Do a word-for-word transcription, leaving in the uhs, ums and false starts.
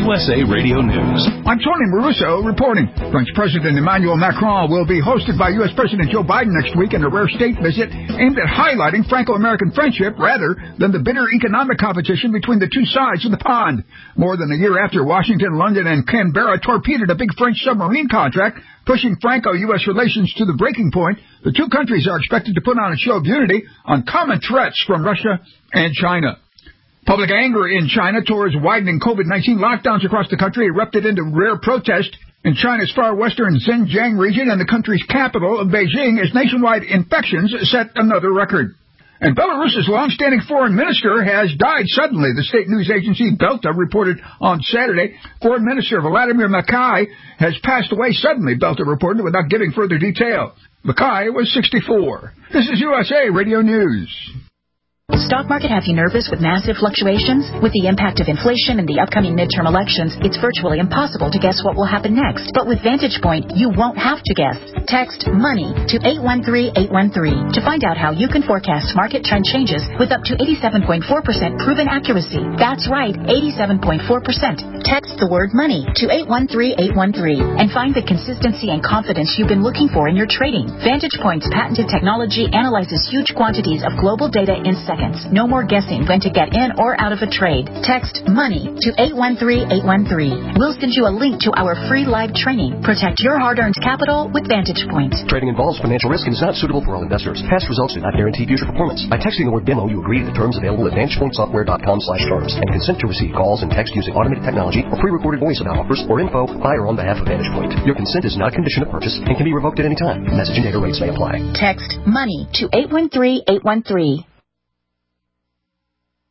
S A Radio News. I'm Tony Maruso reporting. French President Emmanuel Macron will be hosted by U S President Joe Biden next week in a rare state visit aimed at highlighting Franco-American friendship rather than the bitter economic competition between the two sides of the pond. More than a year after Washington, London, and Canberra torpedoed a big French submarine contract, pushing Franco-U S relations to the breaking point, the two countries are expected to put on a show of unity on common threats from Russia and China. Public anger in China towards widening COVID nineteen lockdowns across the country erupted into rare protest in China's far western Xinjiang region and the country's capital of Beijing as nationwide infections set another record. And Belarus's long-standing foreign minister has died suddenly. The state news agency Belta reported on Saturday Foreign Minister Vladimir Makai has passed away suddenly, Belta reported, without giving further detail. Makai was sixty-four. This is U S A Radio News. Stock market have you nervous with massive fluctuations? With the impact of inflation and the upcoming midterm elections, it's virtually impossible to guess what will happen next. But with Vantage Point, you won't have to guess. Text MONEY to eight one three eight one three to find out how you can forecast market trend changes with up to eighty-seven point four percent proven accuracy. That's right, eighty-seven point four percent. Text the word MONEY to eight one three eight one three and find the consistency and confidence you've been looking for in your trading. Vantage Point's patented technology analyzes huge quantities of global data in seconds. No more guessing when to get in or out of a trade. Text MONEY to eight one three eight one three. We'll send you a link to our free live training. Protect your hard-earned capital with Vantage Point. Trading involves financial risk and is not suitable for all investors. Past results do not guarantee future performance. By texting the word demo, you agree to the terms available at vantage point software dot com slash terms and consent to receive calls and text using automated technology or pre-recorded voice about offers or info by or on behalf of Vantage Point. Your consent is not a condition of purchase and can be revoked at any time. Message and data rates may apply. Text MONEY to eight one three eight one three.